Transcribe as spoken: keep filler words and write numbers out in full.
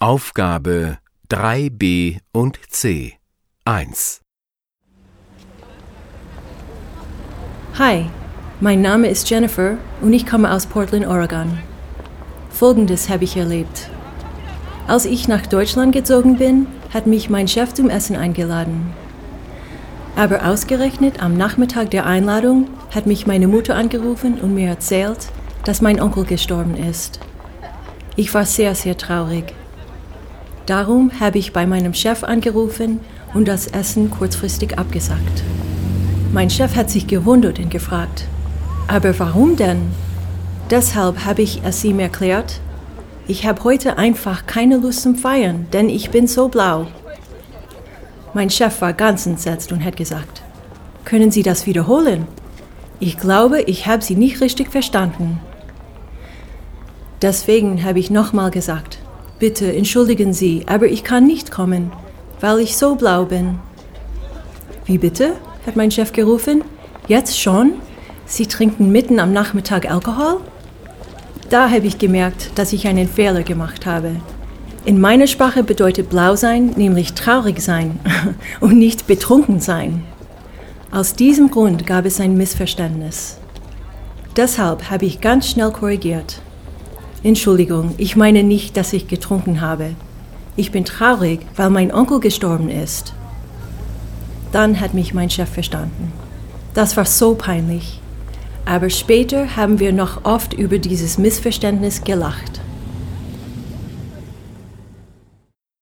Aufgabe drei b und C eins. Hi, mein Name ist Jennifer und ich komme aus Portland, Oregon. Folgendes habe ich erlebt. Als ich nach Deutschland gezogen bin, hat mich mein Chef zum Essen eingeladen. Aber ausgerechnet am Nachmittag der Einladung hat mich meine Mutter angerufen und mir erzählt, dass mein Onkel gestorben ist. Ich war sehr, sehr traurig. Darum habe ich bei meinem Chef angerufen und das Essen kurzfristig abgesagt. Mein Chef hat sich gewundert und gefragt, aber warum denn? Deshalb habe ich es ihm erklärt, ich habe heute einfach keine Lust zum Feiern, denn ich bin so blau. Mein Chef war ganz entsetzt und hat gesagt, können Sie das wiederholen? Ich glaube, ich habe Sie nicht richtig verstanden. Deswegen habe ich nochmal gesagt, bitte entschuldigen Sie, aber ich kann nicht kommen, weil ich so blau bin. Wie bitte? Hat mein Chef gerufen. Jetzt schon? Sie trinken mitten am Nachmittag Alkohol? Da habe ich gemerkt, dass ich einen Fehler gemacht habe. In meiner Sprache bedeutet blau sein nämlich traurig sein und nicht betrunken sein. Aus diesem Grund gab es ein Missverständnis. Deshalb habe ich ganz schnell korrigiert. Entschuldigung, ich meine nicht, dass ich getrunken habe. Ich bin traurig, weil mein Onkel gestorben ist. Dann hat mich mein Chef verstanden. Das war so peinlich. Aber später haben wir noch oft über dieses Missverständnis gelacht.